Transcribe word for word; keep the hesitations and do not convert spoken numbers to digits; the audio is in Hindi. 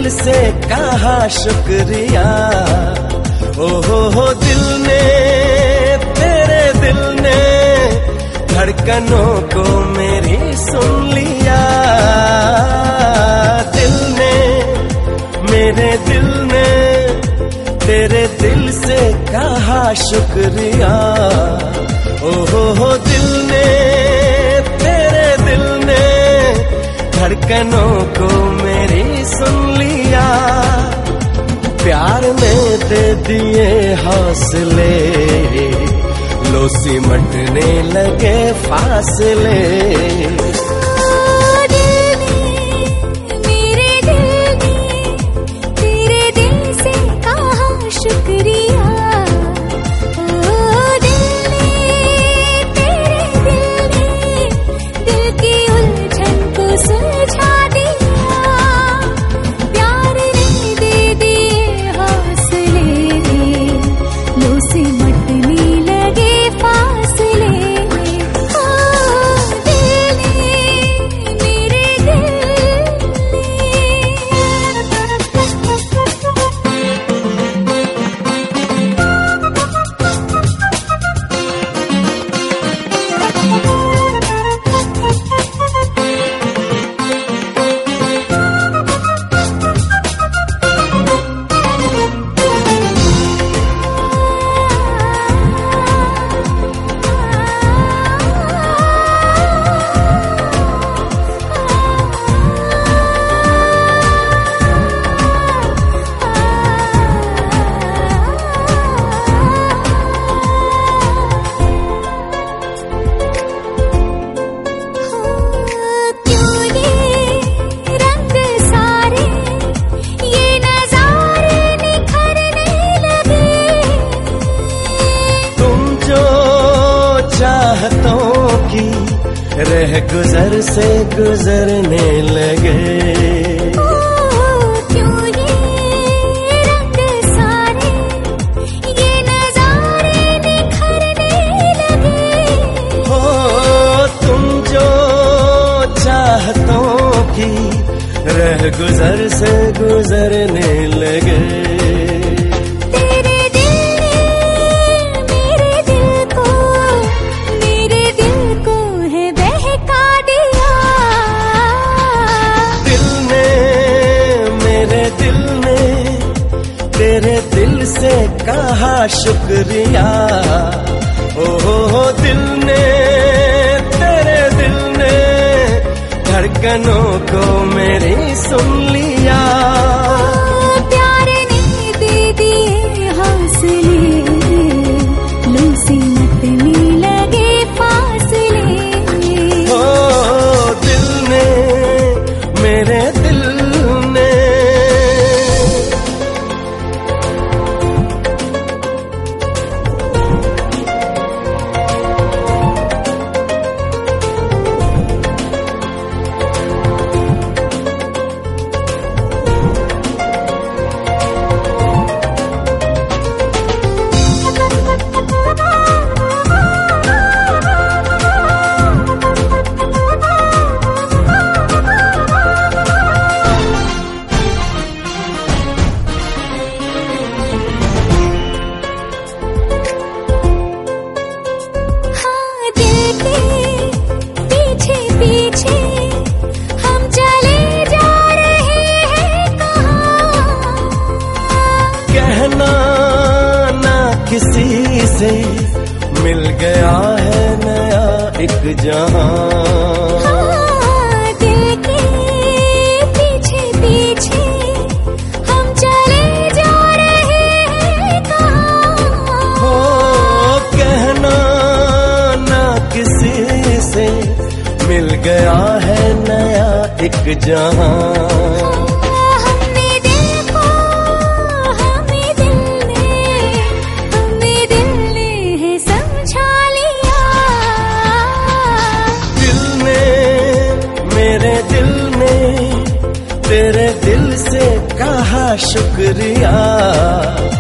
दिल से कहा शुक्रिया। ओ हो हो दिल ने, तेरे दिल ने धड़कनों को मेरी सुन लिया। दिल ने, मेरे दिल ने तेरे दिल से कहा शुक्रिया। ओ हो हो दिल ने, तेरे दिल ने धड़कनों को मेरी सुन लिया। प्यार ने दे दिए हौसले, लो सिमटने लगे फासले। रह गुजर से गुजरने लगे। ओ, क्यों ये रंग सारे, ये नजारे निखरने लगे। हो तुम जो चाहतों की रह गुजर से गुजरने लगे। तेरे दिल से कहा शुक्रिया। ओ हो हो दिल ने, तेरे दिल ने धड़कनों को मेरी सुन लिया। प्यार ने दे दिए हौसले, लो सिमटने लगे फासले। ओ दिल ने, मेरे दिल ने किसी से मिल गया है नया एक जहां। हाँ, दिल के पीछे पीछे हम चले जा रहे हैं कहां। हो कहना ना किसी से मिल गया है नया एक जहां। तेरे दिल से कहा शुक्रिया।